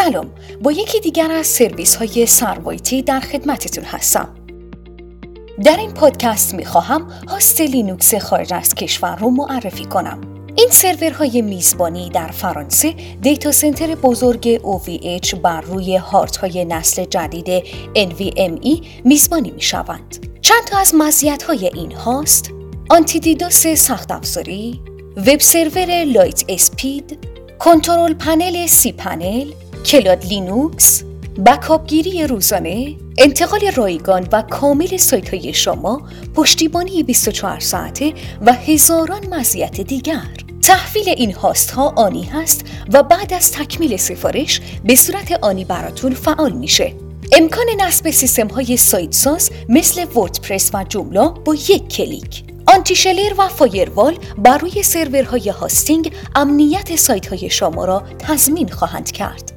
سلام، با یکی دیگر از سرویس های سروایتی در خدمتتون هستم. در این پادکست میخواهم هاست لینوکس خارج از کشور رو معرفی کنم. این سرورهای میزبانی در فرانسه دیتا سنتر بزرگ OVH بر روی هاردهای نسل جدید NVMe میزبانی میشوند. چند تا از مزیت‌های این هاست: آنتی دیدوس سخت افزاری، وب سرور لایت اسپید، کنترل پنل سی پنل، کلاد لینوکس، بکاپ گیری روزانه، انتقال رایگان و کامل سایت‌های شما، پشتیبانی 24 ساعته و هزاران مزیت دیگر. تحویل این هاست ها آنی هست و بعد از تکمیل سفارش به صورت آنی براتون فعال میشه. امکان نصب سیستم های سایت ساز مثل وردپرس و جوملا با یک کلیک. آنتی شلر و فایروال بر روی سرورهای هاستینگ امنیت سایت های شما را تضمین خواهند کرد.